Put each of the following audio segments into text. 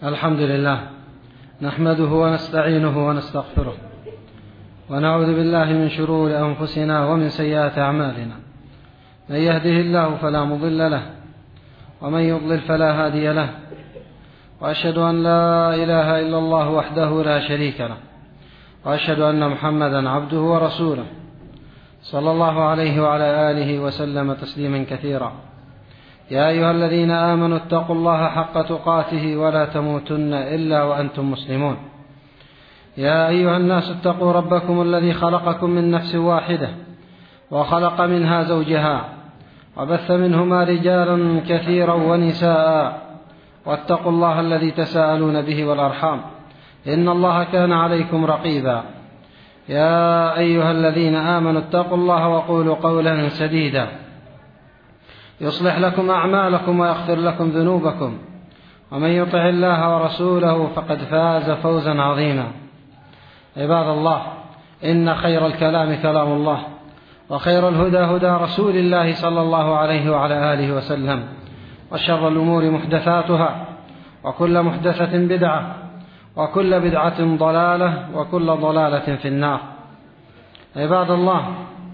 الحمد لله نحمده ونستعينه ونستغفره ونعوذ بالله من شرور أنفسنا ومن سيئات أعمالنا. من يهده الله فلا مضل له ومن يضلل فلا هادي له، وأشهد أن لا إله إلا الله وحده لا شريك له، وأشهد أن محمدا عبده ورسوله صلى الله عليه وعلى آله وسلم تسليما كثيرا. يا أيها الذين آمنوا اتقوا الله حق تقاته ولا تموتن إلا وأنتم مسلمون. يا أيها الناس اتقوا ربكم الذي خلقكم من نفس واحدة وخلق منها زوجها وبث منهما رجالا كثيرا ونساء، واتقوا الله الذي تساءلون به والأرحام إن الله كان عليكم رقيبا. يا أيها الذين آمنوا اتقوا الله وقولوا قولا سديدا يصلح لكم أعمالكم ويغفر لكم ذنوبكم، ومن يطع الله ورسوله فقد فاز فوزا عظيما. عباد الله، إن خير الكلام كلام الله، وخير الهدى هدى رسول الله صلى الله عليه وعلى آله وسلم، وشر الأمور محدثاتها، وكل محدثة بدعة، وكل بدعة ضلالة، وكل ضلالة في النار. عباد الله،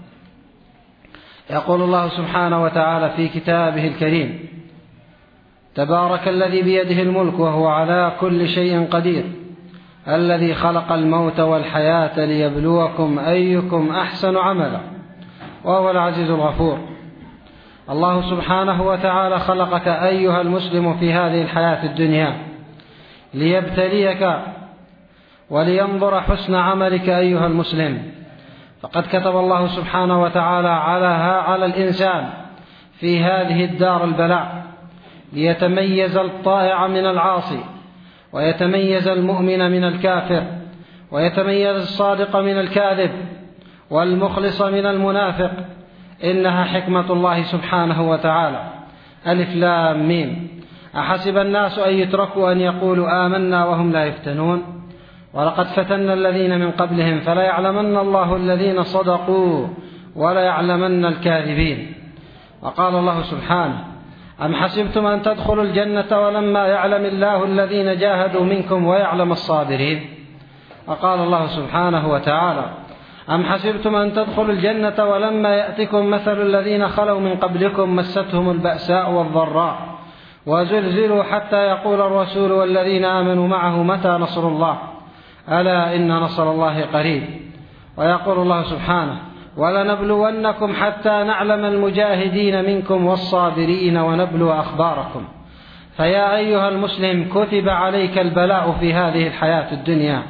يقول الله سبحانه وتعالى في كتابه الكريم: تبارك الذي بيده الملك وهو على كل شيء قدير، الذي خلق الموت والحياة ليبلوكم أيكم أحسن عملا وهو العزيز الغفور. الله سبحانه وتعالى خلقك أيها المسلم في هذه الحياة الدنيا ليبتليك ولينظر حسن عملك أيها المسلم. فقد كتب الله سبحانه وتعالى على الإنسان في هذه الدار البلاء، ليتميز الطائع من العاصي، ويتميز المؤمن من الكافر، ويتميز الصادق من الكاذب، والمخلص من المنافق. إنها حكمة الله سبحانه وتعالى. ألف لام ميم. أحسب الناس أن يتركوا أن يقولوا آمنا وهم لا يفتنون، ولقد فتنا الذين من قبلهم فلا يعلمن الله الذين صدقوا ولا يعلمن الكاذبين. وقال الله سبحانه: أم حسبتم أن تدخلوا الجنة ولما يعلم الله الذين جاهدوا منكم ويعلم الصابرين. وقال الله سبحانه وتعالى: أم حسبتم أن تدخلوا الجنة ولما يأتكم مثل الذين خلوا من قبلكم مستهم البأساء والضراء وزلزلوا حتى يقول الرسول والذين آمنوا معه متى نصر الله، ألا إن نصر الله قريب. ويقول الله سبحانه: ولنبلونكم حتى نعلم المجاهدين منكم والصابرين ونبلو أخباركم. فيا أيها المسلم، كتب عليك البلاء في هذه الحياة الدنيا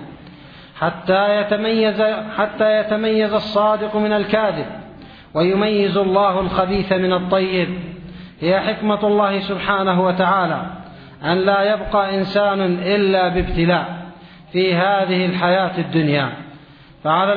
حتى يتميز الصادق من الكاذب، ويميز الله الخبيث من الطيب. هي حكمة الله سبحانه وتعالى أن لا يبقى إنسان إلا بابتلاء في هذه الحياة الدنيا. فعلى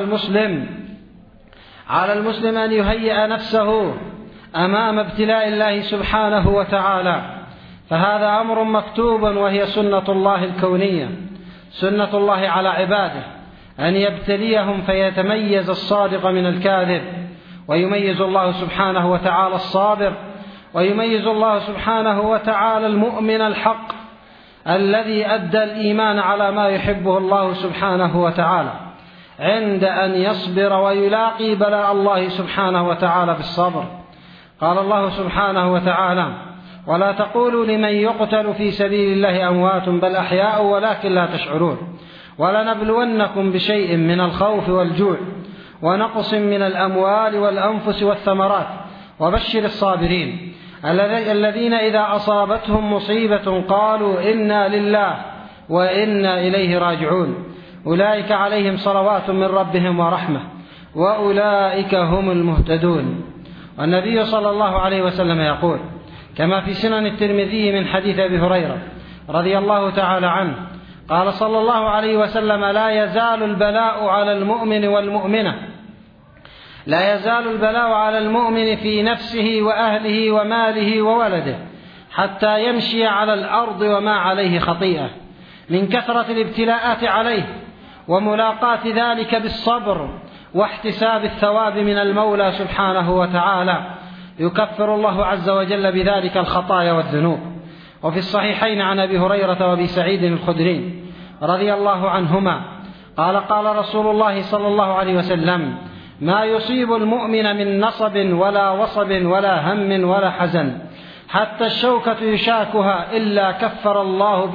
المسلم أن يهيئ نفسه أمام ابتلاء الله سبحانه وتعالى، فهذا أمر مكتوب، وهي سنة الله الكونية، سنة الله على عباده، أن يبتليهم فيتميز الصادق من الكاذب، ويميز الله سبحانه وتعالى الصابر، ويميز الله سبحانه وتعالى المؤمن الحق الذي أدى الإيمان على ما يحبه الله سبحانه وتعالى، عند أن يصبر ويلاقي بلاء الله سبحانه وتعالى بالصبر. قال الله سبحانه وتعالى: ولا تقولوا لمن يقتل في سبيل الله أموات بل أحياء ولكن لا تشعرون. ولنبلونكم بشيء من الخوف والجوع ونقص من الأموال والأنفس والثمرات وبشر الصابرين الذين إذا أصابتهم مصيبة قالوا إنا لله وإنا إليه راجعون، أولئك عليهم صلوات من ربهم ورحمة وأولئك هم المهتدون. والنبي صلى الله عليه وسلم يقول كما في سنن الترمذي من حديث أبي هريرة رضي الله تعالى عنه قال صلى الله عليه وسلم: لا يزال البلاء على المؤمن والمؤمنة، لا يزال البلاء على المؤمن في نفسه وأهله وماله وولده حتى يمشي على الأرض وما عليه خطيئة، من كثرة الابتلاءات عليه وملاقاة ذلك بالصبر واحتساب الثواب من المولى سبحانه وتعالى، يكفر الله عز وجل بذلك الخطايا والذنوب. وفي الصحيحين عن أبي هريرة وأبي سعيد الخدري رضي الله عنهما قال قال رسول الله صلى الله عليه وسلم: ما يصيب المؤمن من نصب ولا وصب ولا هم ولا حزن حتى الشوكة يشاكها إلا كفر الله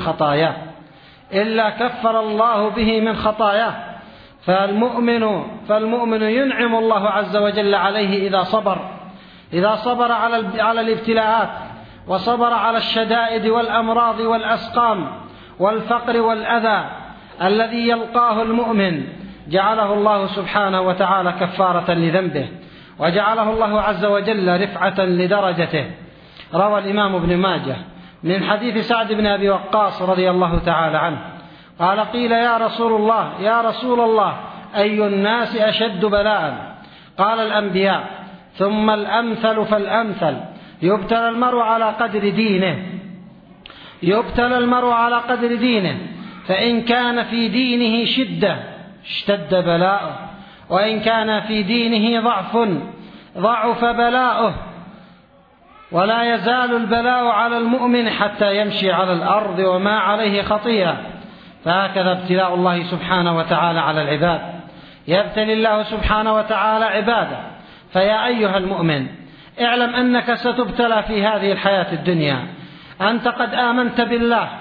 به من خطاياه فالمؤمن ينعم الله عز وجل عليه إذا صبر على الابتلاءات، وصبر على الشدائد والأمراض والأسقام والفقر والأذى الذي يلقاه المؤمن، جعله الله سبحانه وتعالى كفارة لذنبه، وجعله الله عز وجل رفعة لدرجته. روى الإمام ابن ماجه من حديث سعد بن أبي وقاص رضي الله تعالى عنه قال: قيل يا رسول الله أي الناس أشد بلاء؟ قال: الأنبياء، ثم الأمثل فالأمثل، يبتلى المرء على قدر دينه، فإن كان في دينه شدة اشتد بلاؤه، وإن كان في دينه ضعف بلاؤه، ولا يزال البلاء على المؤمن حتى يمشي على الأرض وما عليه خطيئة. فهكذا ابتلاء الله سبحانه وتعالى على العباد، يبتلي الله سبحانه وتعالى عباده. فيا أيها المؤمن، اعلم أنك ستبتلى في هذه الحياة الدنيا. أنت قد آمنت بالله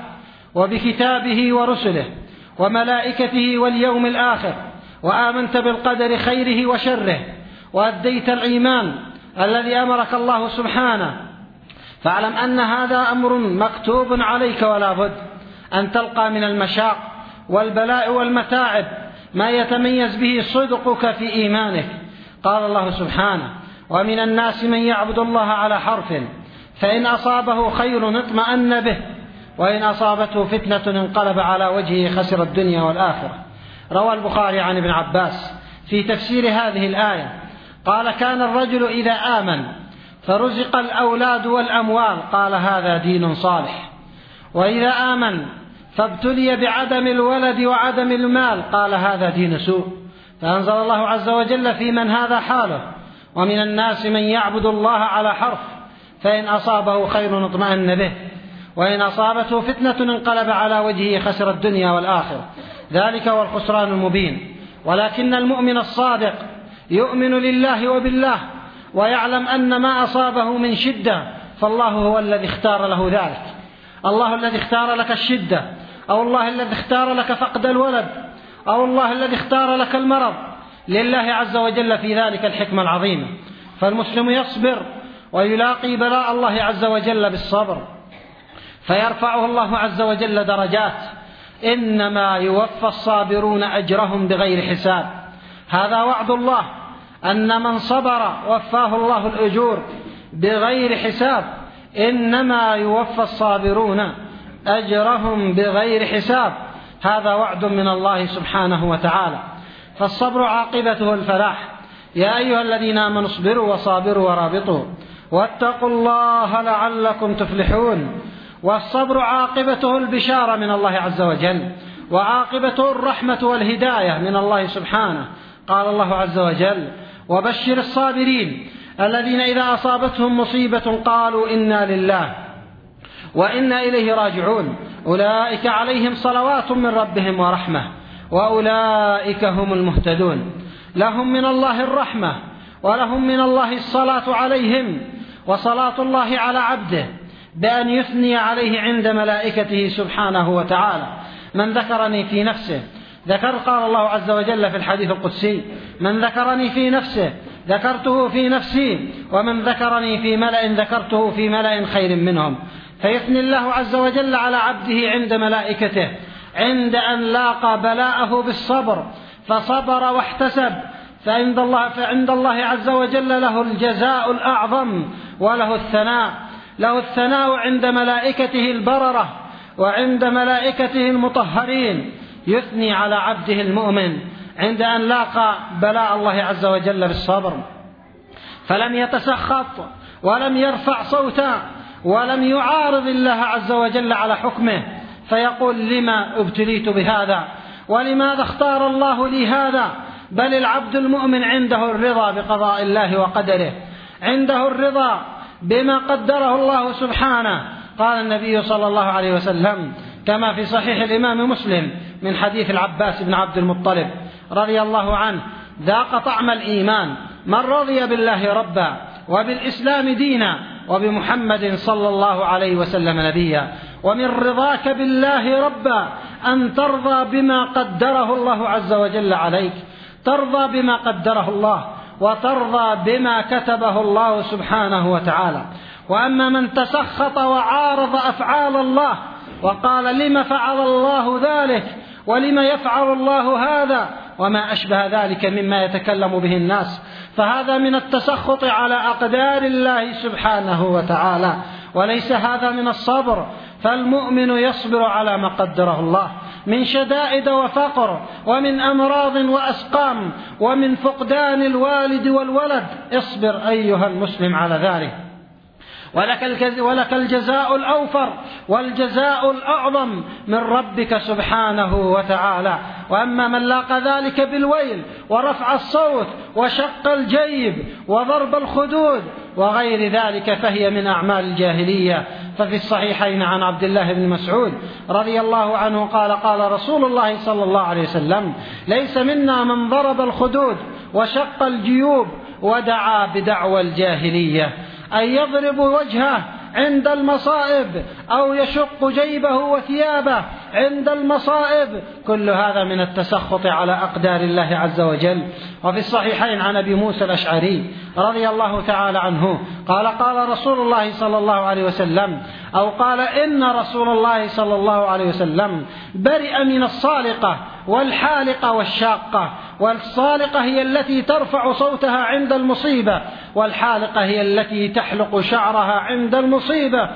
وبكتابه ورسله وملائكته واليوم الآخر، وآمنت بالقدر خيره وشره، وأديت الإيمان الذي أمرك الله سبحانه، فاعلم أن هذا أمر مكتوب عليك، ولا بد أن تلقى من المشاق والبلاء والمتاعب ما يتميز به صدقك في إيمانك. قال الله سبحانه: ومن الناس من يعبد الله على حرف، فإن أصابه خير اطمأن به، وإن أصابته فتنة انقلب على وجهه خسر الدنيا والآخرة. روى البخاري عن ابن عباس في تفسير هذه الآية قال: كان الرجل إذا آمن فرزق الأولاد والأموال قال: هذا دين صالح، وإذا آمن فابتلي بعدم الولد وعدم المال قال: هذا دين سوء. فأنزل الله عز وجل في من هذا حاله: ومن الناس من يعبد الله على حرف، فإن أصابه خير اطمأن به، وإن أصابته فتنة انقلب على وجهه خسر الدنيا والآخرة. ذلك هو الخسران المبين. ولكن المؤمن الصادق يؤمن لله وبالله، ويعلم أن ما أصابه من شدة فالله هو الذي اختار له ذلك، الله الذي اختار لك الشدة، أو الله الذي اختار لك فقد الولد، أو الله الذي اختار لك المرض. لله عز وجل في ذلك الحكمة العظيمة. فالمسلم يصبر ويلاقي بلاء الله عز وجل بالصبر، فيرفعه الله عز وجل درجات. إنما يوفى الصابرون أجرهم بغير حساب. هذا وعد الله، أن من صبر وفاه الله الأجور بغير حساب. إنما يوفى الصابرون أجرهم بغير حساب. هذا وعد من الله سبحانه وتعالى. فالصبر عاقبته الفلاح. يا أيها الذين آمنوا اصبروا وصابروا ورابطوا واتقوا الله لعلكم تفلحون. والصبر عاقبته البشارة من الله عز وجل، وعاقبته الرحمة والهداية من الله سبحانه. قال الله عز وجل: وبشر الصابرين الذين إذا أصابتهم مصيبة قالوا إنا لله وإنا إليه راجعون أولئك عليهم صلوات من ربهم ورحمة وأولئك هم المهتدون. لهم من الله الرحمة، ولهم من الله الصلاة عليهم، وصلاة الله على عبده بأن يثني عليه عند ملائكته سبحانه وتعالى. من ذكرني في نفسه قال الله عز وجل في الحديث القدسي: من ذكرني في نفسه ذكرته في نفسي، ومن ذكرني في ملأ ذكرته في ملأ خير منهم. فيثني الله عز وجل على عبده عند ملائكته عند أن لاقى بلاءه بالصبر فصبر واحتسب، فعند الله عز وجل له الجزاء الأعظم وله الثناء. له الثناء عند ملائكته البررة وعند ملائكته المطهرين. يثني على عبده المؤمن عند أن لاقى بلاء الله عز وجل بالصبر، فلم يتسخط ولم يرفع صوتا ولم يعارض الله عز وجل على حكمه، فيقول: لما ابتليت بهذا؟ ولماذا اختار الله لي هذا؟ بل العبد المؤمن عنده الرضا بقضاء الله وقدره، عنده الرضا بما قدره الله سبحانه، قال النبي صلى الله عليه وسلم كما في صحيح الإمام مسلم من حديث العباس بن عبد المطلب رضي الله عنه: ذاق طعم الإيمان من رضي بالله ربا وبالإسلام دينا وبمحمد صلى الله عليه وسلم نبيا. ومن رضاك بالله ربا أن ترضى بما قدره الله عز وجل عليك، ترضى بما قدره الله وترضى بما كتبه الله سبحانه وتعالى. وأما من تسخط وعارض أفعال الله وقال: لما فعل الله ذلك ولما يفعل الله هذا وما أشبه ذلك مما يتكلم به الناس، فهذا من التسخط على أقدار الله سبحانه وتعالى، وليس هذا من الصبر. فالمؤمن يصبر على ما قدره الله من شدائد وفقر ومن أمراض وأسقام ومن فقدان الوالد والولد. اصبر أيها المسلم على ذلك، ولك الجزاء الأوفر والجزاء الأعظم من ربك سبحانه وتعالى. وأما من لاقى ذلك بالويل ورفع الصوت وشق الجيب وضرب الخدود وغير ذلك فهي من أعمال الجاهلية. ففي الصحيحين عن عبد الله بن مسعود رضي الله عنه قال: قال رسول الله صلى الله عليه وسلم: ليس منا من ضرب الخدود وشق الجيوب ودعا بدعوى الجاهلية، أن يضرب وجهه عند المصائب أو يشق جيبه وثيابه عند المصائب، كل هذا من التسخط على أقدار الله عز وجل. وفي الصحيحين عن أبي موسى الأشعري رضي الله تعالى عنه قال: قال رسول الله صلى الله عليه وسلم، أو قال: إن رسول الله صلى الله عليه وسلم برئ من الصالقة والحالقة والشاقة. والصالقة هي التي ترفع صوتها عند المصيبة، والحالقة هي التي تحلق شعرها عند المصيبة،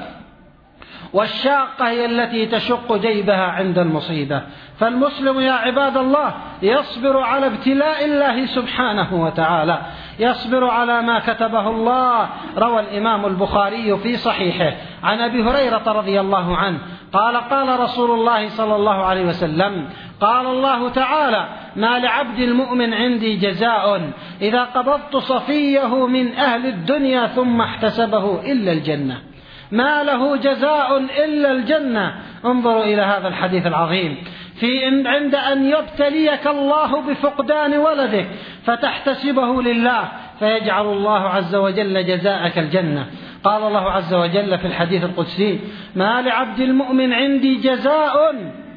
والشاقة هي التي تشق جيبها عند المصيبة. فالمسلم يا عباد الله يصبر على ابتلاء الله سبحانه وتعالى، يصبر على ما كتبه الله. روى الإمام البخاري في صحيحه عن أبي هريرة رضي الله عنه قال: قال رسول الله صلى الله عليه وسلم: قال الله تعالى: ما لعبد المؤمن عندي جزاء إذا قبضت صفيه من أهل الدنيا ثم احتسبه إلا الجنة. ما له جزاء إلا الجنة. انظروا إلى هذا الحديث العظيم عند أن يبتليك الله بفقدان ولدك فتحتسبه لله فيجعل الله عز وجل جزاءك الجنة. قال الله عز وجل في الحديث القدسي: ما لعبد المؤمن عندي جزاء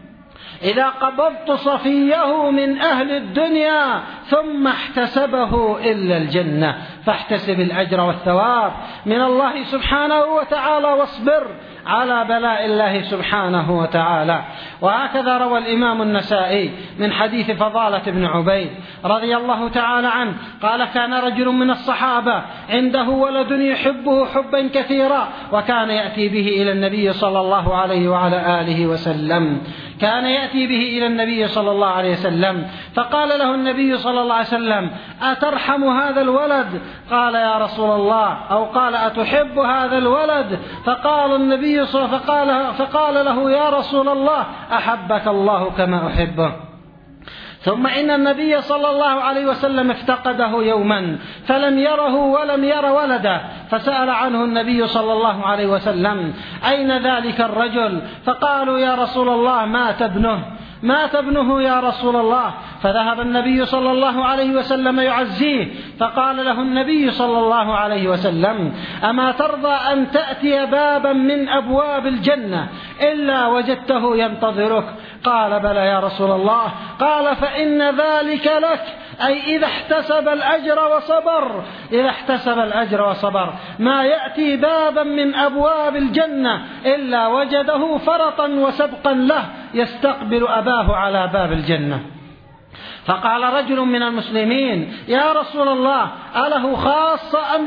إذا قبضت صفيه من أهل الدنيا ثم احتسبه إلا الجنة. فاحتسب الأجر والثواب من الله سبحانه وتعالى واصبر على بلاء الله سبحانه وتعالى. وهكذا روى الإمام النسائي من حديث فضالة بن عبيد رضي الله تعالى عنه قال: كان رجل من الصحابة عنده ولد يحبه حبا كثيرا، وكان يأتي به إلى النبي صلى الله عليه وعلى آله وسلم، كان يأتي به إلى النبي صلى الله عليه وسلم، فقال له النبي صلى الله عليه وسلم: أترحم هذا الولد؟ قال: يا رسول الله، أو قال: أتحب هذا الولد؟ فقال النبي فقال له: يا رسول الله، أحبك الله كما أحبه. ثم إن النبي صلى الله عليه وسلم افتقده يوما فلم يره ولم ير ولده، فسأل عنه النبي صلى الله عليه وسلم: أين ذلك الرجل؟ فقالوا: يا رسول الله، مات ابنه يا رسول الله. فذهب النبي صلى الله عليه وسلم يعزيه، فقال له النبي صلى الله عليه وسلم: أما ترضى أن تأتي بابا من أبواب الجنة إلا وجدته ينتظرك؟ قال: بلى يا رسول الله. قال: فإن ذلك لك، أي إذا احتسب الأجر وصبر ما يأتي بابا من أبواب الجنة إلا وجده فرطا وسبقا له يستقبل أباه على باب الجنة. فقال رجل من المسلمين: يا رسول الله، أله خاصة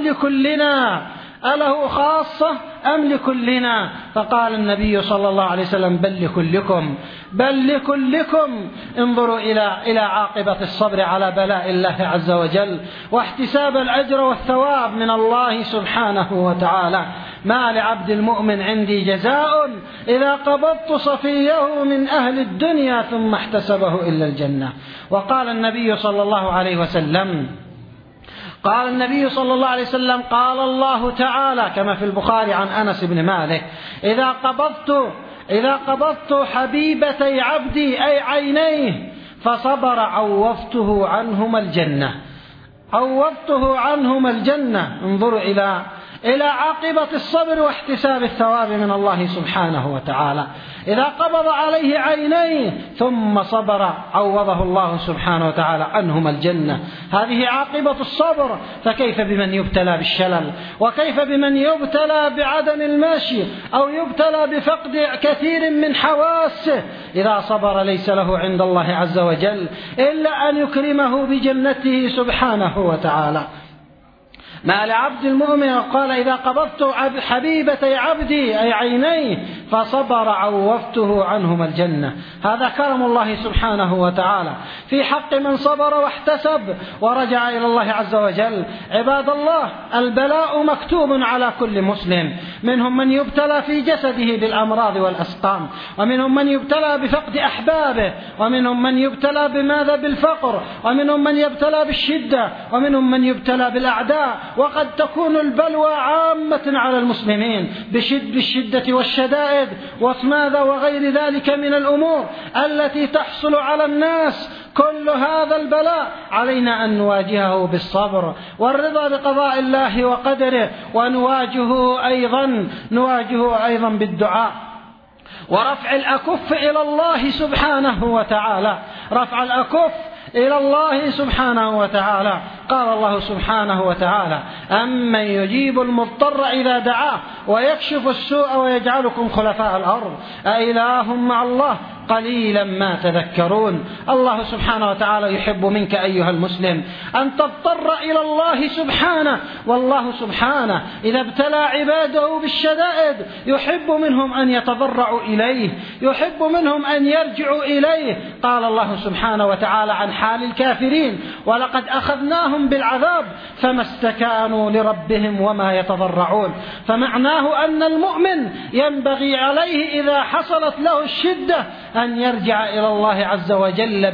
أم لكلنا؟ فقال النبي صلى الله عليه وسلم: بل لكلكم. انظروا إلى عاقبة الصبر على بلاء الله عز وجل واحتساب الأجر والثواب من الله سبحانه وتعالى. ما لعبد المؤمن عندي جزاء إذا قبضت صفيه من أهل الدنيا ثم احتسبه إلا الجنة. وقال النبي صلى الله عليه وسلم: قال النبي صلى الله عليه وسلم: قال الله تعالى كما في البخاري عن أنس بن مالك: إذا قبضت حبيبتي عبدي أي عينيه فصبر عوضته عنهما الجنة. انظروا إلى عاقبة الصبر واحتساب الثواب من الله سبحانه وتعالى. إذا قبض عليه عينيه ثم صبر عوضه الله سبحانه وتعالى عنهما الجنة. هذه عاقبة الصبر. فكيف بمن يبتلى بالشلل؟ وكيف بمن يبتلى بعدم المشي أو يبتلى بفقد كثير من حواسه؟ إذا صبر ليس له عند الله عز وجل إلا أن يكرمه بجنته سبحانه وتعالى. ما لعبد المؤمن قال: إذا قبضت حبيبتي عبدي أي عينيه فصبر عوضته عنهما الجنة. هذا كرم الله سبحانه وتعالى في حق من صبر واحتسب ورجع إلى الله عز وجل. عباد الله، البلاء مكتوب على كل مسلم. منهم من يبتلى في جسده بالأمراض والأسقام، ومنهم من يبتلى بفقد أحبابه، ومنهم من يبتلى بالفقر، ومنهم من يبتلى بالشدة، ومنهم من يبتلى بالأعداء. وقد تكون البلوى عامة على المسلمين بالشدة والشدائد وماذا وغير ذلك من الأمور التي تحصل على الناس. كل هذا البلاء علينا أن نواجهه بالصبر والرضا بقضاء الله وقدره، ونواجهه أيضا بالدعاء ورفع الأكف إلى الله سبحانه وتعالى. رفع الأكف إلى الله سبحانه وتعالى. قال الله سبحانه وتعالى: أمن يجيب المضطر إذا دعاه ويكشف السوء ويجعلكم خلفاء الأرض أإله مع الله قليلا ما تذكرون. الله سبحانه وتعالى يحب منك أيها المسلم أن تضطر إلى الله سبحانه. والله سبحانه إذا ابتلى عباده بالشدائد يحب منهم أن يتضرعوا إليه، يحب منهم أن يرجعوا إليه. قال الله سبحانه وتعالى عن حال الكافرين: ولقد أخذناهم بالعذاب فما استكانوا لربهم وما يتضرعون. فمعناه أن المؤمن ينبغي عليه إذا حصلت له الشدة أن يرجع إلى الله عز وجل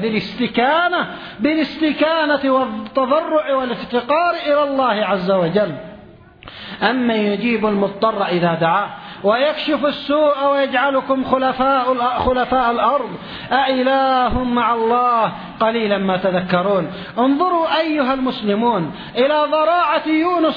بالاستكانة والتضرع والافتقار إلى الله عز وجل. أمن يجيب المضطر إذا دعاه ويكشف السوء ويجعلكم خلفاء الأرض أإله مع الله قليلا ما تذكرون. انظروا أيها المسلمون إلى ضراعة يونس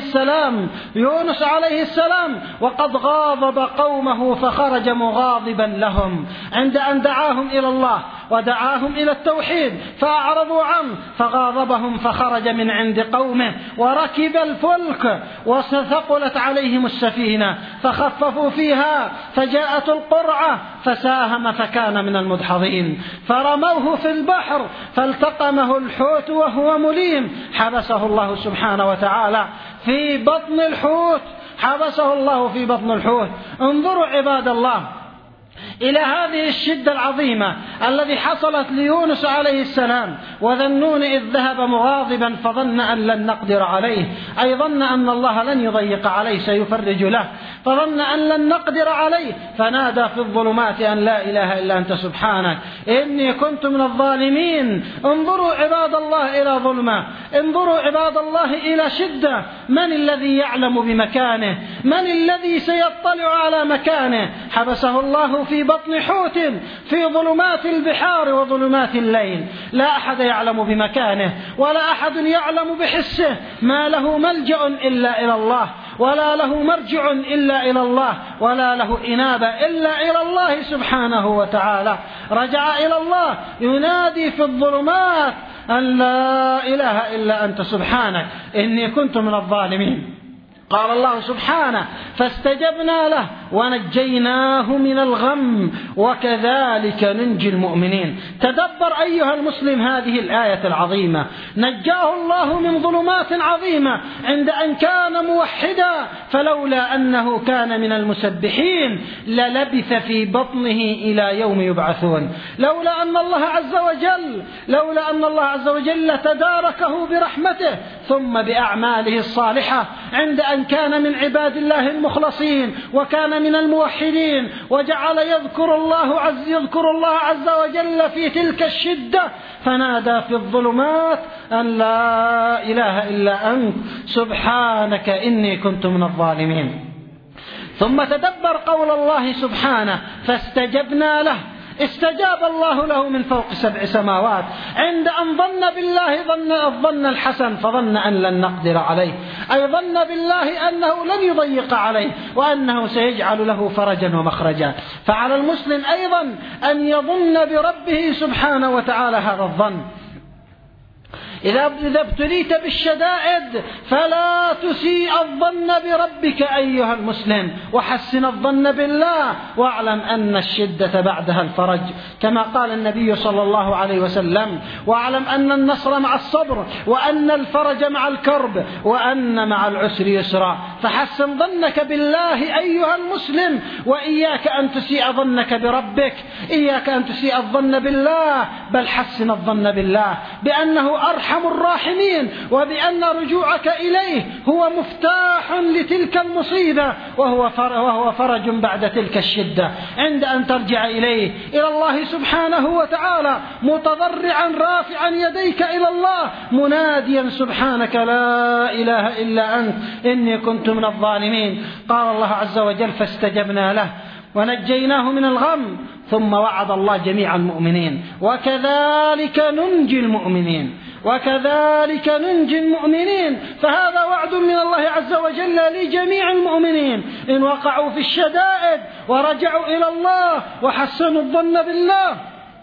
عليه السلام وقد غاضب قومه فخرج مغاضبا لهم عند أن دعاهم إلى الله ودعاهم إلى التوحيد فأعرضوا عنه فغاضبهم فخرج من عند قومه وركب الفلك وثقلت عليهم السفينة فخففوا فيها فجاءت القرعة فساهم فكان من المدحضين فرموه في البحر فالتقمه الحوت وهو مليم حبسه الله سبحانه وتعالى في بطن الحوت. انظروا عباد الله إلى هذه الشدة العظيمة الذي حصلت ليونس عليه السلام. وذنون إذ ذهب مغاضبا فظن أن لن نقدر عليه، أي ظن أن الله لن يضيق عليه سيفرج له، فظن أن لن نقدر عليه فنادى في الظلمات أن لا إله إلا أنت سبحانك إني كنت من الظالمين. انظروا عباد الله إلى ظلمة، انظروا عباد الله إلى شدة. من الذي يعلم بمكانه؟ من الذي سيطلع على مكانه؟ حبسه الله في بطن حوت في ظلمات البحار وظلمات الليل، لا أحد يعلم بمكانه ولا أحد يعلم بحسه. ما له ملجأ إلا إلى الله، ولا له مرجع إلا إلى الله، ولا له إنابة إلا إلى الله سبحانه وتعالى. رجع إلى الله ينادي في الظلمات أن لا إله إلا أنت سبحانك إني كنت من الظالمين. قال الله سبحانه فاستجبنا له ونجيناه من الغم وكذلك ننجي المؤمنين. تدبر أيها المسلم هذه الآية العظيمة. نجاه الله من ظلمات عظيمة عند أن كان موحدا، فلولا أنه كان من المسبحين للبث في بطنه إلى يوم يبعثون. لولا أن الله عز وجل تداركه برحمته ثم بأعماله الصالحة عند أن كان من عباد الله المخلصين وكان كان من الموحدين وجعل يذكر الله عز وجل في تلك الشدة، فنادى في الظلمات أن لا إله إلا أنت سبحانك إني كنت من الظالمين. ثم تدبر قول الله سبحانه فاستجبنا له، استجاب الله له من فوق 7 سماوات عند أن ظن بالله الظن الحسن، فظن أن لن نقدر عليه، أي ظن بالله أنه لن يضيق عليه وأنه سيجعل له فرجا ومخرجا. فعلى المسلم أيضا أن يظن بربه سبحانه وتعالى هذا الظن. إذا ابتليت بالشدائد فلا تسيء الظن بربك أيها المسلم، وحسن الظن بالله، واعلم أن الشدة بعدها الفرج، كما قال النبي صلى الله عليه وسلم: واعلم أن النصر مع الصبر، وأن الفرج مع الكرب، وأن مع العسر يسرا. فحسن ظنك بالله أيها المسلم، وإياك أن تسيء ظنك بربك، إياك أن تسيء الظن بالله، بل حسن الظن بالله بأنه أرحم الراحمين، وبأن رجوعك إليه هو مفتاح لتلك المصيبة، وهو فرج بعد تلك الشدة، عند أن ترجع إليه إلى الله سبحانه وتعالى متضرعا رافعا يديك إلى الله مناديا سبحانك لا إله إلا أنت إني كنت من الظالمين. قال الله عز وجل فاستجبنا له ونجيناه من الغم. ثم وعد الله جميع المؤمنين وكذلك ننجي المؤمنين، وكذلك ننجي المؤمنين. فهذا وعد من الله عز وجل لجميع المؤمنين إن وقعوا في الشدائد ورجعوا إلى الله وحسنوا الظن بالله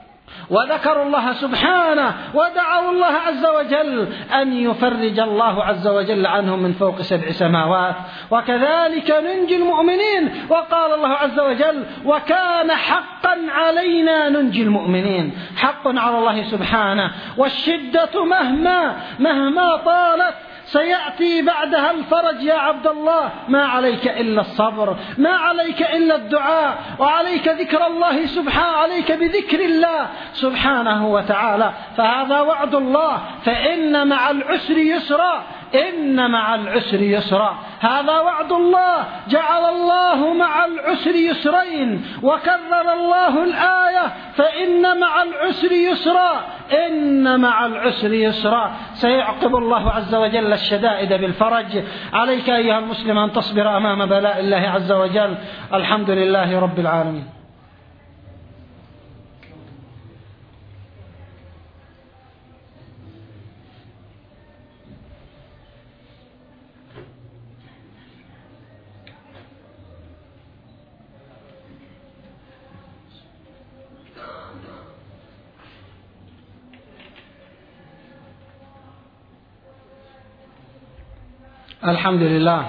وذكروا الله سبحانه ودعوا الله عز وجل أن يفرج الله عز وجل عنهم من فوق 7 سماوات. وكذلك ننجي المؤمنين. وقال الله عز وجل وكان حقا علينا ننجي المؤمنين، حق على الله سبحانه. والشدة مهما طالت سيأتي بعدها الفرج يا عبد الله. ما عليك إلا الصبر، ما عليك إلا الدعاء، وعليك ذكر الله سبحانه، عليك بذكر الله سبحانه وتعالى. فهذا وعد الله، فإن مع العسر يسرا، إن مع العسر يسرا. هذا وعد الله، جعل الله مع العسر يسرين، وكرر الله الآية فإن مع العسر يسرا، إن مع العسر يسرا. سيعقب الله عز وجل الشدائد بالفرج. عليك أيها المسلم أن تصبر أمام بلاء الله عز وجل. الحمد لله رب العالمين. الحمد لله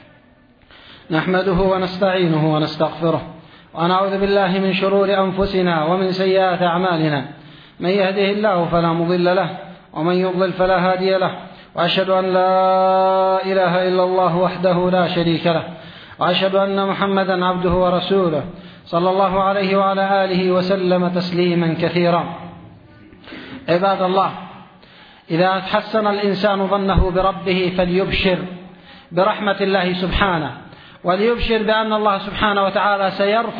نحمده ونستعينه ونستغفره، ونعوذ بالله من شرور أنفسنا ومن سيئات أعمالنا. من يهده الله فلا مضل له، ومن يضلل فلا هادي له. وأشهد أن لا إله إلا الله وحده لا شريك له، وأشهد أن محمدا عبده ورسوله صلى الله عليه وعلى آله وسلم تسليما كثيرا. عباد الله، إذا حسن الإنسان ظنه بربه فليبشر برحمة الله سبحانه، وليبشر بأن الله سبحانه وتعالى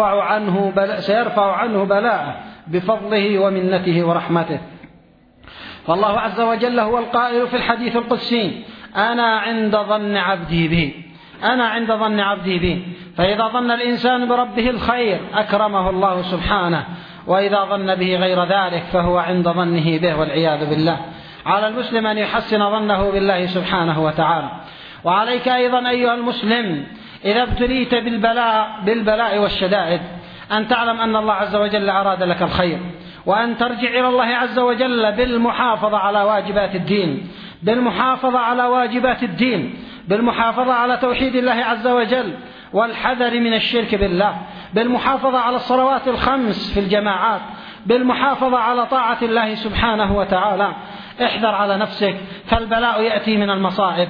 سيرفع عنه بلاءه بفضله ومنته ورحمته. فالله عز وجل هو القائل في الحديث القدسي أنا عند ظن عبدي بي، أنا عند ظن عبدي بي. فإذا ظن الإنسان بربه الخير أكرمه الله سبحانه، وإذا ظن به غير ذلك فهو عند ظنه به والعياذ بالله. على المسلم أن يحسن ظنه بالله سبحانه وتعالى. وعليك أيضا أيها المسلم إذا ابتليت بالبلاء والشدائد أن تعلم أن الله عز وجل أراد لك الخير، وأن ترجع إلى الله عز وجل بالمحافظة على واجبات الدين، بالمحافظة على واجبات الدين، بالمحافظة على توحيد الله عز وجل والحذر من الشرك بالله، بالمحافظة على الصلوات الخمس في الجماعات، بالمحافظة على طاعة الله سبحانه وتعالى. احذر على نفسك، فالبلاء يأتي من المصائب.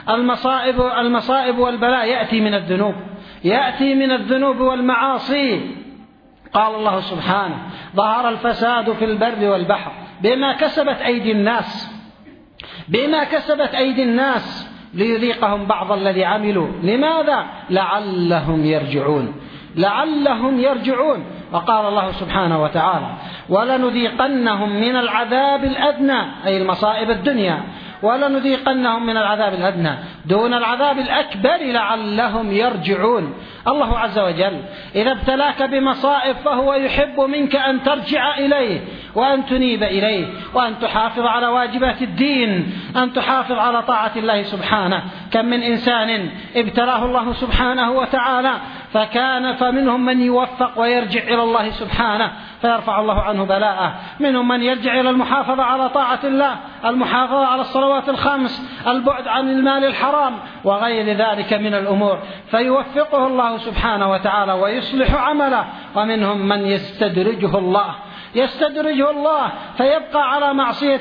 المصائب والبلاء يأتي من الذنوب، يأتي من الذنوب والمعاصي. قال الله سبحانه ظهر الفساد في البر والبحر بما كسبت أيدي الناس، بما كسبت أيدي الناس ليذيقهم بعض الذي عملوا. لماذا؟ لعلهم يرجعون، لعلهم يرجعون. وقال الله سبحانه وتعالى: ولنذيقنهم من العذاب الأدنى، أي المصائب الدنيا، ولنذيقنهم من العذاب الأدنى دون العذاب الأكبر لعلهم يرجعون. الله عز وجل إذا ابتلاك بمصائب فهو يحب منك أن ترجع إليه وأن تنيب إليه وأن تحافظ على واجبات الدين، أن تحافظ على طاعة الله سبحانه. كم من إنسان ابتلاه الله سبحانه وتعالى فمنهم من يوفق ويرجع إلى الله سبحانه فيرفع الله عنه بلاءه، منهم من يرجع إلى المحافظة على طاعة الله، المحافظة على الصلوات الخمس، البعد عن المال الحرام وغير ذلك من الأمور، فيوفقه الله سبحانه وتعالى ويصلح عمله. ومنهم من يستدرجه الله فيبقى على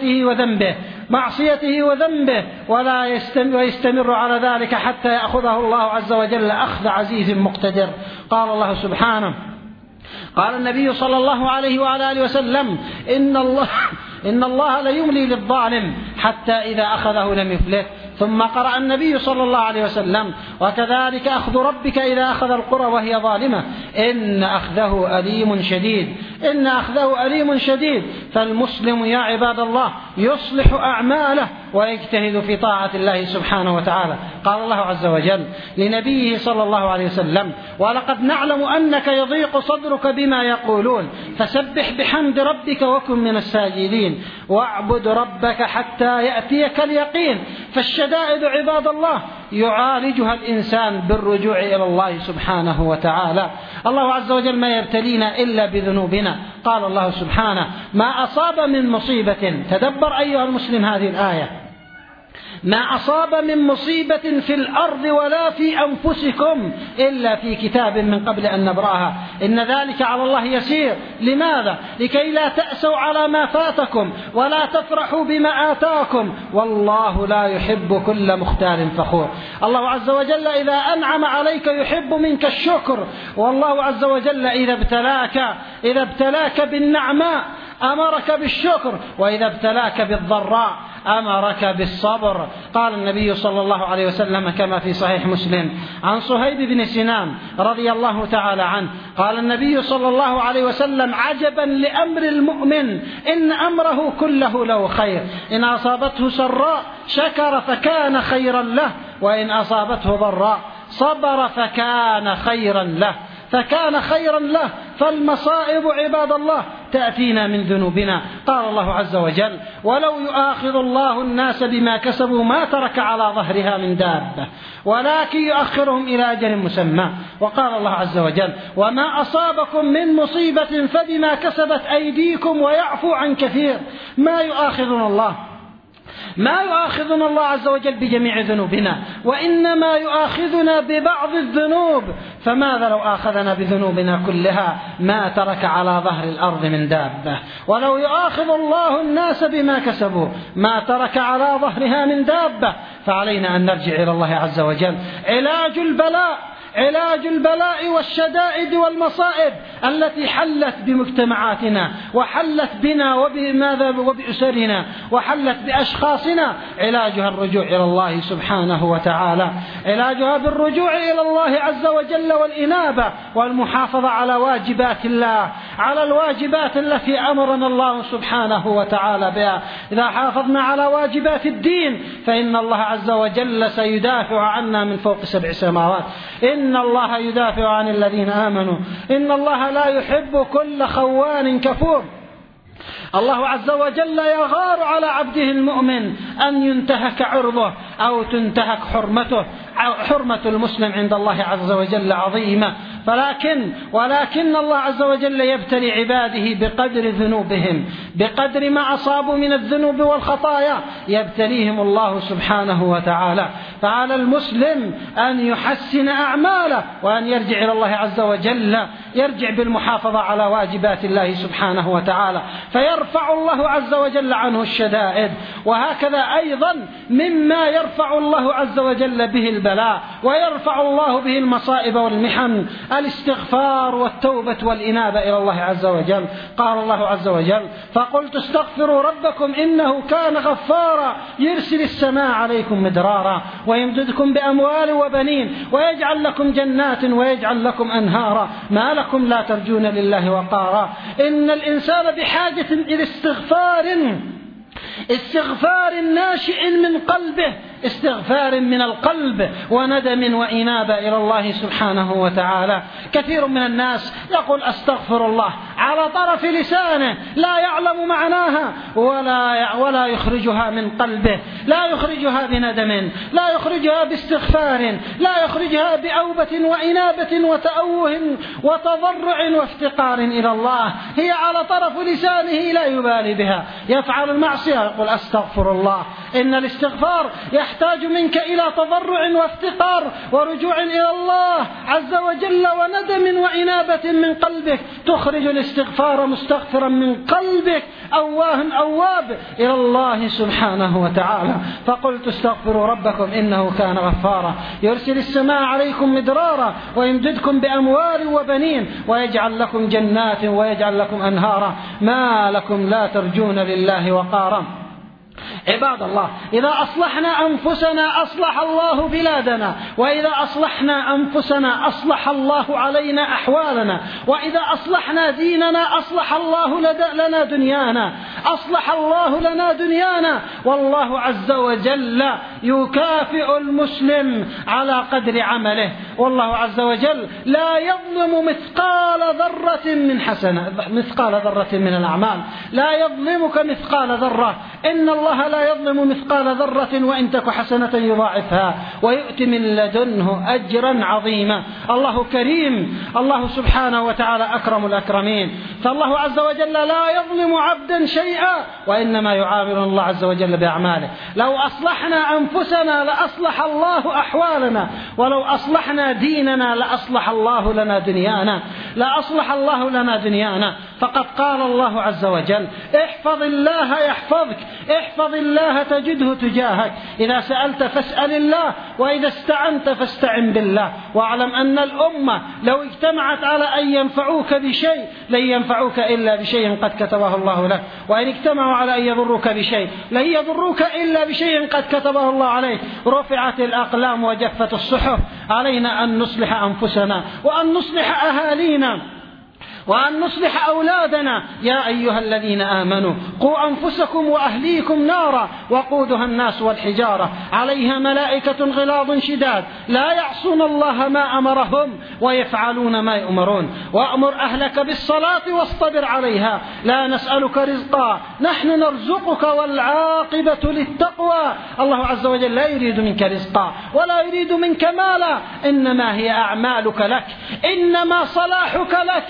معصيته وذنبه ولا يستمر على ذلك حتى يأخذه الله عز وجل أخذ عزيز مقتدر. قال الله سبحانه، قال النبي صلى الله عليه وعلى آله وسلم: إن الله ليملي للظالم حتى إذا أخذه لم يفلت. ثم قرأ النبي صلى الله عليه وسلم: وكذلك أخذ ربك إذا أخذ القرى وهي ظالمة إن أخذه أليم شديد. فالمسلم يا عباد الله يصلح أعماله ويجتهد في طاعة الله سبحانه وتعالى. قال الله عز وجل لنبيه صلى الله عليه وسلم: ولقد نعلم أنك يضيق صدرك بما يقولون فسبح بحمد ربك وكن من الساجدين واعبد ربك حتى يأتيك اليقين. فالشدائد عباد الله يعالجها الإنسان بالرجوع إلى الله سبحانه وتعالى. الله عز وجل ما يبتلينا إلا بذنوبنا. قال الله سبحانه: ما أصاب من مصيبة، تدبر أيها المسلم هذه الآية، ما أصاب من مصيبة في الأرض ولا في أنفسكم إلا في كتاب من قبل أن نبرأها إن ذلك على الله يسير. لماذا؟ لكي لا تأسوا على ما فاتكم ولا تفرحوا بما آتاكم، والله لا يحب كل مختال فخور. الله عز وجل إذا أنعم عليك يحب منك الشكر، والله عز وجل إذا ابتلاك بالنعماء أمرك بالشكر، وإذا ابتلاك بالضراء أمرك بالصبر. قال النبي صلى الله عليه وسلم كما في صحيح مسلم عن صهيب بن سنان رضي الله تعالى عنه قال النبي صلى الله عليه وسلم: عجبا لأمر المؤمن إن أمره كله له خير، إن أصابته سراء شكر فكان خيرا له، وإن أصابته ضراء صبر فكان خيرا له. فالمصائب عباد الله تأتينا من ذنوبنا. قال الله عز وجل: ولو يؤاخذ الله الناس بما كسبوا ما ترك على ظهرها من دابة ولكن يؤخرهم إلى أجل مسمى. وقال الله عز وجل: وما أصابكم من مصيبة فبما كسبت أيديكم ويعفو عن كثير. ما يؤاخذنا الله عز وجل بجميع ذنوبنا، وإنما يؤاخذنا ببعض الذنوب. فماذا لو آخذنا بذنوبنا كلها؟ ما ترك على ظهر الأرض من دابة. ولو يؤاخذ الله الناس بما كسبوا ما ترك على ظهرها من دابة. فعلينا أن نرجع إلى الله عز وجل. علاج البلاء والشدائد والمصائب التي حلت بمجتمعاتنا وحلت بنا وبأسرنا وحلت بأشخاصنا، علاجها الرجوع إلى الله سبحانه وتعالى، علاجها بالرجوع إلى الله عز وجل والإنابة والمحافظة على واجبات الله، على الواجبات التي أمرنا الله سبحانه وتعالى بها. إذا حافظنا على واجبات الدين فإن الله عز وجل سيدافع عنا من فوق 7 سماوات. إن الله يدافع عن الذين آمنوا إن الله لا يحب كل خوان كفور. الله عز وجل يغار على عبده المؤمن أن ينتهك عرضه أو تنتهك حرمته. حرمة المسلم عند الله عز وجل عظيمة، ولكن الله عز وجل يبتلي عباده بقدر ذنوبهم، بقدر ما أصابوا من الذنوب والخطايا يبتليهم الله سبحانه وتعالى. فعلى المسلم أن يحسن أعماله وأن يرجع إلى الله عز وجل يرجع بالمحافظة على واجبات الله سبحانه وتعالى، فيرفع الله عز وجل عنه الشدائد. وهكذا أيضا مما يرفع الله عز وجل به البلاء ويرفع الله به المصائب والمحن الاستغفار والتوبة والإنابة إلى الله عز وجل. قال الله عز وجل: فقلت استغفروا ربكم إنه كان غفارا يرسل السماء عليكم مدرارا ويمددكم بأموال وبنين ويجعل لكم جنات ويجعل لكم أنهارا ما لكم لا ترجون لله وقارا. إن الإنسان بحاجة إلى استغفار ناشئ من قلبه، استغفار من القلب وندم وإنابة إلى الله سبحانه وتعالى. كثير من الناس يقول أستغفر الله على طرف لسانه، لا يعلم معناها ولا يخرجها من قلبه، لا يخرجها بندم، لا يخرجها باستغفار، لا يخرجها بأوبة وإنابة وتأوه وتضرع وافتقار إلى الله. هي على طرف لسانه لا يبالي بها، يفعل المعصية يقول أستغفر الله. إن الاستغفار يحتاج منك إلى تضرع وافتقار ورجوع إلى الله عز وجل وندم وإنابة من قلبك، تخرج الاستغفار مستغفرا من قلبك أواه أواب إلى الله سبحانه وتعالى. فقلت استغفروا ربكم إنه كان غفارا يرسل السماء عليكم مدرارا ويمددكم بأموال وبنين ويجعل لكم جنات ويجعل لكم أنهارا ما لكم لا ترجون لله وقارا. عباد الله، إذا أصلحنا أنفسنا أصلح الله بلادنا، وإذا أصلحنا أنفسنا أصلح الله علينا أحوالنا، وإذا أصلحنا ديننا أصلح الله لنا دنيانا، أصلح الله لنا دنيانا. والله عز وجل يكافئ المسلم على قدر عمله، والله عز وجل لا يظلم مثقال ذرة من حسنة، مثقال ذرة من الأعمال، لا يظلمك مثقال ذرة. إن الله لا يظلم مثقال ذرة وإن تك حسنة يضاعفها ويؤتي من لدنه أجرا عظيما. الله كريم، الله سبحانه وتعالى أكرم الأكرمين. فالله عز وجل لا يظلم عبدا شيئا، وإنما يعامل الله عز وجل بأعماله. لو أصلحنا أنفسنا لأصلح الله أحوالنا، ولو أصلحنا ديننا لأصلح الله لنا دنيانا، لأصلح الله لنا دنيانا. فقد قال الله عز وجل: احفظ الله يحفظك، احفظ الله تجده تجاهك، إذا سألت فاسأل الله، وإذا استعنت فاستعن بالله. واعلم أن الأمة لو اجتمعت على أن ينفعوك بشيء لن ينفعوك إلا بشيء قد كتبه الله لك، وإن اجتمعوا على أن يضروك بشيء لن يضروك إلا بشيء قد كتبه الله عليك. رفعت الأقلام وجفت الصحف، علينا أن نصلح أنفسنا وأن نصلح أهالينا وأن نصلح أولادنا. يا أيها الذين آمنوا قوا أنفسكم وأهليكم نارا وقودها الناس والحجارة عليها ملائكة غلاظ شداد لا يعصون الله ما أمرهم ويفعلون ما يؤمرون. وأمر أهلك بالصلاة واصطبر عليها لا نسألك رزقا نحن نرزقك والعاقبة للتقوى. الله عز وجل لا يريد منك رزقا ولا يريد منك مالا، إنما هي أعمالك لك، إنما صلاحك لك،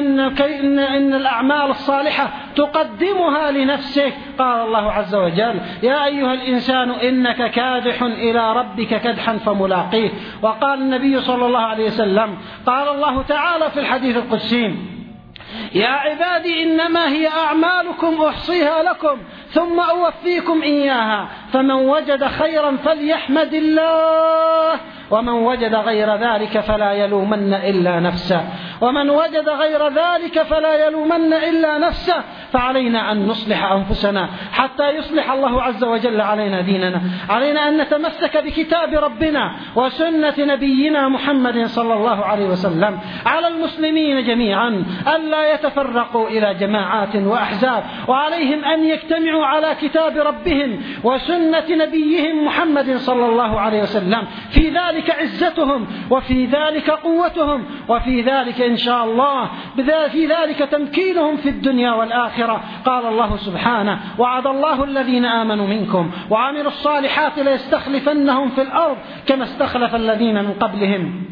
إن الأعمال الصالحة تقدمها لنفسك. قال الله عز وجل: يا أيها الإنسان إنك كادح إلى ربك كدحا فملاقيه. وقال النبي صلى الله عليه وسلم: قال الله تعالى في الحديث القدسي: يا عبادي إنما هي أعمالكم أحصيها لكم ثم أوفيكم إياها، فمن وجد خيرا فليحمد الله ومن وجد غير ذلك فلا يلومن إلا نفسه، ومن وجد غير ذلك فلا يلومن إلا نفسه. فعلينا أن نصلح أنفسنا حتى يصلح الله عز وجل علينا ديننا. علينا أن نتمسك بكتاب ربنا وسنة نبينا محمد صلى الله عليه وسلم. على المسلمين جميعا ألا يتفرقوا إلى جماعات وأحزاب، وعليهم أن يجتمعوا على كتاب ربهم وسنة نبيهم محمد صلى الله عليه وسلم. في ذلك عزتهم وفي ذلك قوتهم، وفي ذلك إن شاء الله في ذلك تمكينهم في الدنيا والآخرة. قال الله سبحانه: وعد الله الذين آمنوا منكم وعملوا الصالحات ليستخلفنهم في الأرض كما استخلف الذين من قبلهم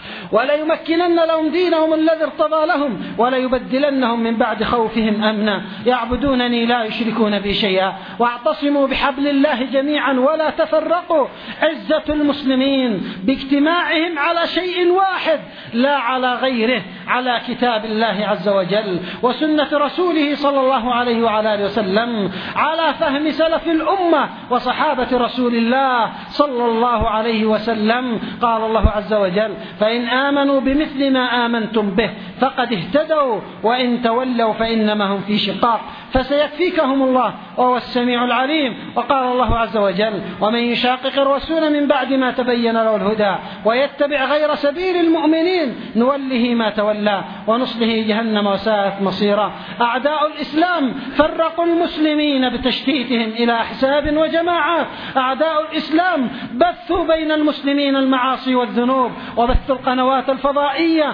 وليمكنن لهم دينهم الذي ارتضى لهم وليبدلنهم من بعد خوفهم أمنا يعبدونني لا يشركون بي شيئا واعتصموا بحبل الله جميعا ولا تفرقوا. عزة المسلمين باجتماعهم على شيء واحد لا على غيره، على كتاب الله عز وجل وسنة رسوله صلى الله عليه وعلى آله وسلم، على فهم سلف الأمة وصحابة رسول الله صلى الله عليه وسلم. قال الله عز وجل: فإن آمنوا بمثل ما آمنتم به فقد اهتدوا وإن تولوا فإنما هم في شقاق فسيكفيكهم الله وهو السميع العليم. وقال الله عز وجل: ومن يشاقق الرسول من بعد ما تبين له الهدى ويتبع غير سبيل المؤمنين نوله ما تولى ونصله جهنم وساءت مصيرا. أعداء الإسلام فرقوا المسلمين بتشتيتهم إلى أحزاب وجماعات. أعداء الإسلام بثوا بين المسلمين المعاصي والذنوب وبثوا القنوات الفضائية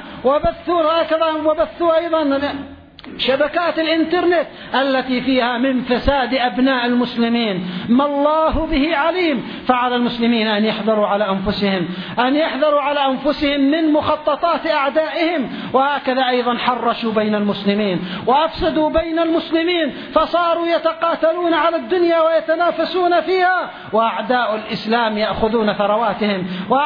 وبثوا أيضا شبكات الإنترنت التي فيها من فساد أبناء المسلمين ما الله به عليم. فعلى المسلمين أن يحذروا على أنفسهم من مخططات أعدائهم. وهكذا أيضا حرشوا بين المسلمين وأفسدوا بين المسلمين فصاروا يتقاتلون على الدنيا ويتنافسون فيها، وأعداء الإسلام يأخذون ثرواتهم،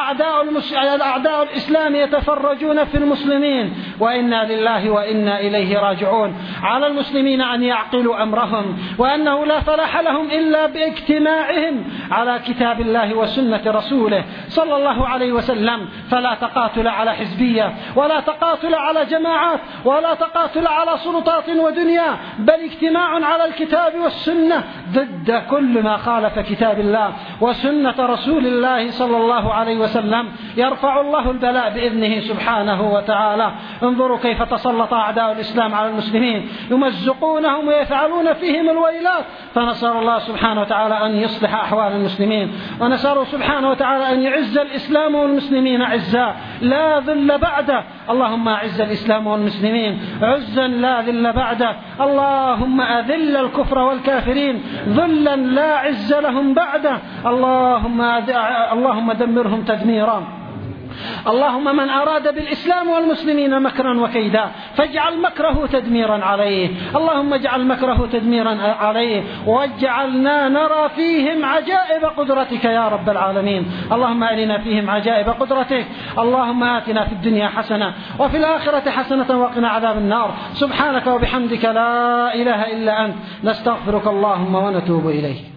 وأعداء الإسلام يتفرجون في المسلمين. وإنا لله وإنا إليه راجعون. على المسلمين أن يعقلوا أمرهم وأنه لا فلاح لهم إلا باجتماعهم على كتاب الله وسنة رسوله صلى الله عليه وسلم. فلا تقاتل على حزبية ولا تقاتل على جماعات ولا تقاتل على سلطات ودنيا، بل اجتماع على الكتاب والسنة ضد كل ما خالف كتاب الله وسنة رسول الله صلى الله عليه وسلم. يرفع الله البلاء بإذنه سبحانه وتعالى. انظروا كيف تسلط أعداء الإسلام على المسلمين يمزقونهم ويفعلون فيهم الويلات. فنسأل الله سبحانه وتعالى أن يصلح أحوال المسلمين، ونسأل سبحانه وتعالى أن يعز الإسلام والمسلمين عزا لا ذل بعده. اللهم أعز الإسلام والمسلمين عزا لا ذل بعده. اللهم أذل الكفر والكافرين ذلا لا عز لهم بعده. اللهم دمرهم تدميرا. اللهم من أراد بالإسلام والمسلمين مكرا وكيدا فاجعل مكره تدميرا عليه. اللهم اجعل مكره تدميرا عليه واجعلنا نرى فيهم عجائب قدرتك يا رب العالمين. اللهم أرنا فيهم عجائب قدرتك. اللهم آتنا في الدنيا حسنة وفي الآخرة حسنة وقنا عذاب النار. سبحانك وبحمدك لا إله إلا أنت نستغفرك اللهم ونتوب إليك.